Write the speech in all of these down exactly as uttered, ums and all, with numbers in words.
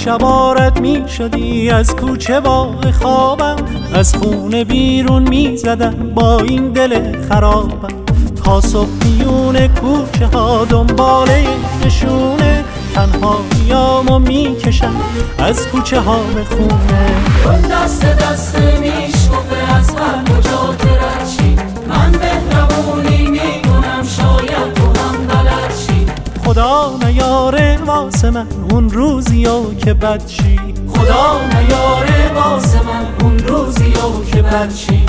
شبارت می شدی از کوچه باغ خوابم، از خونه بیرون می زدم با این دل خرابم، تا صبح میون کوچه ها دنباله نشونه، تنهاییامو می کشم از کوچه ها به خونه. اون دست دست میشکفه از هر کجا که رد شی، من مهربونی میکنم شاید تو هم بلد شی. خدا نیاره واسه من اون روزیو که بد شی، خدا نیاره واسه من اون روزیو که بد شی.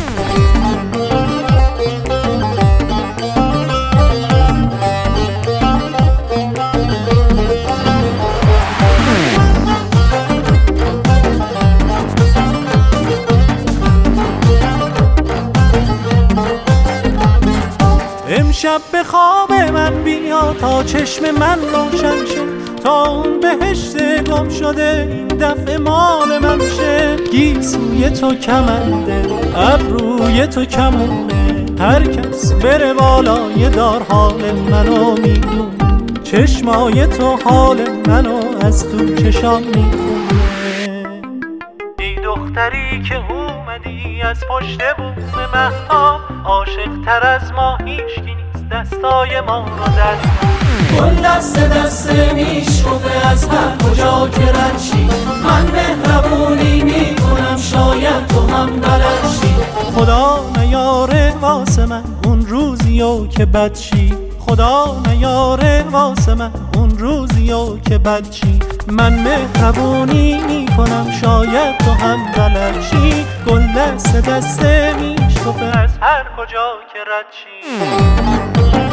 امشب به خواب من بیا تا چشم من روشن شه، تا اون بهشت گم شده این دفعه مال من شه. گیسوی تو کمنده ابروی تو کمونه، هر کس بره بالای دار حال منو میدونه، چشمای تو حال منو از تو چشام میخونه. ای دختری که اومدی از پشت بوم مهتاب، عاشق تر از ما هیچکی نیست دستای ما رو دست. گل دست دست میشکفه از هر کجا که رد شی، من مهربونی میکنم شاید تو هم بلد شی. خدا نیاره واسه من اون روزیو که بد شی، خدا نیاره واسه من اون روزیو که بد شی. من مهربونی میکنم شاید تو هم بلد شی، گل دست دست میشکفه از هر کجا که رد شی.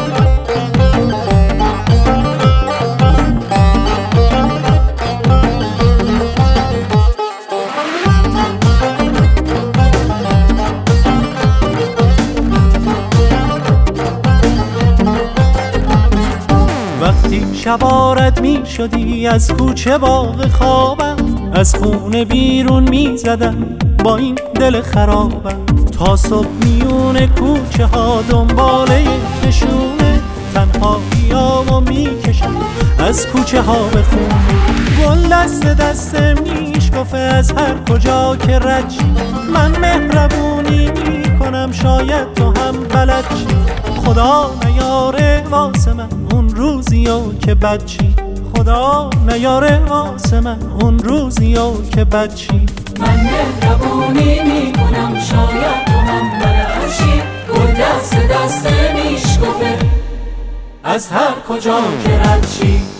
وقتی شبارت می شدی از کوچه باغ خوابم، از خونه بیرون می زدم با این دل خرابم، تا صبح میون کوچه ها دنباله نشونه، تنهاییامو می کشم از کوچه ها به خونه. گل دست دست میشکفه از هر کجا که رد شی، من مهربونی می کنم شاید تو هم بلد شی. خدا نیاره واسه من اون روزیو که بد شی، خدا نیاره واسه من اون روزیو که بد شی. من مهربونی میکنم شاید تو هم بلد شی، گل دست دست میشکفه از هر کجا که رد شی.